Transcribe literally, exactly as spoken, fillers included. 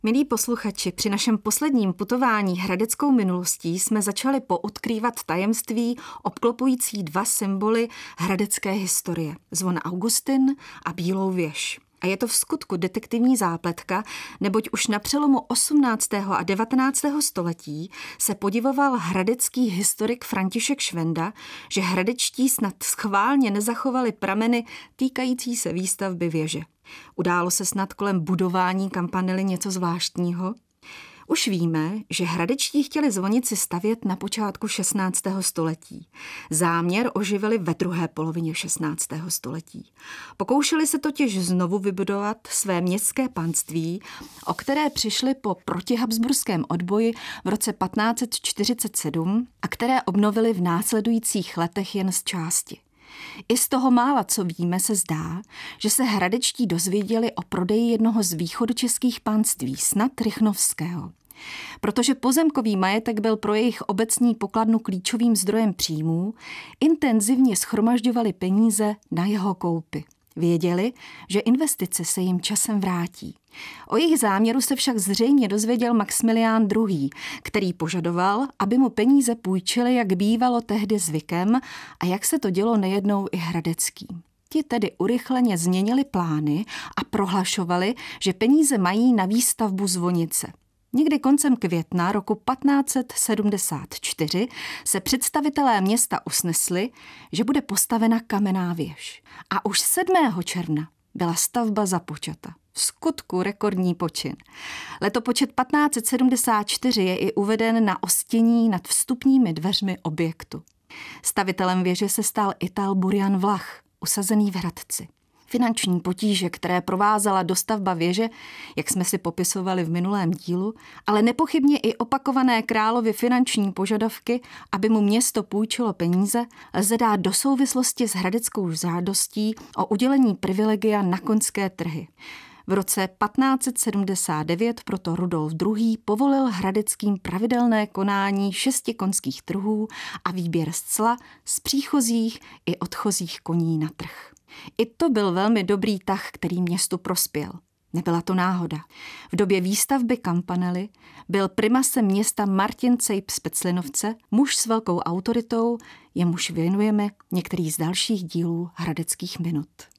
Milí posluchači, při našem posledním putování hradeckou minulostí jsme začali poodkrývat tajemství obklopující dva symboly hradecké historie. Zvon Augustin a Bílou věž. A je to v skutku detektivní zápletka, neboť už na přelomu osmnáctého a devatenáctého století se podivoval hradecký historik František Švenda, že hradečtí snad schválně nezachovali prameny týkající se výstavby věže. Událo se snad kolem budování Campanily něco zvláštního? Už víme, že hradečtí chtěli zvonici stavět na počátku šestnáctého století. Záměr oživili ve druhé polovině šestnáctého století. Pokoušeli se totiž znovu vybudovat své městské panství, o které přišli po protihabsburském odboji v roce patnáct set čtyřicet sedm a které obnovili v následujících letech jen z části. I z toho mála, co víme, se zdá, že se hradečtí dozvěděli o prodeji jednoho z východočeských panství, snad Rychnovského. Protože pozemkový majetek byl pro jejich obecní pokladnu klíčovým zdrojem příjmů, intenzivně shromažďovali peníze na jeho koupi. Věděli, že investice se jim časem vrátí. O jejich záměru se však zřejmě dozvěděl Maxmilián druhý., který požadoval, aby mu peníze půjčili, jak bývalo tehdy zvykem a jak se to dělo nejednou i hradecký. Ti tedy urychleně změnili plány a prohlašovali, že peníze mají na výstavbu zvonice. Někdy koncem května roku patnáct set sedmdesát čtyři se představitelé města usnesli, že bude postavena kamenná věž. A už sedmého června byla stavba započata. V skutku rekordní počin. Letopočet patnáct set sedmdesát čtyři je i uveden na ostění nad vstupními dveřmi objektu. Stavitelem věže se stal Ital Burian Vlach, usazený v Hradci. Finanční potíže, které provázela dostavba věže, jak jsme si popisovali v minulém dílu, ale nepochybně i opakované královy finanční požadavky, aby mu město půjčilo peníze, lze dát do souvislosti s hradeckou žádostí o udělení privilegia na koňské trhy. V roce patnáct set sedmdesát devět proto Rudolf druhý. Povolil hradeckým pravidelné konání šesti koňských trhů a výběr z cla z příchozích i odchozích koní na trh. I to byl velmi dobrý tah, který městu prospěl. Nebyla to náhoda. V době výstavby Campanily byl primasem města Martin Cejp z Peclinovce, muž s velkou autoritou, jemuž věnujeme některý z dalších dílů Hradeckých minut.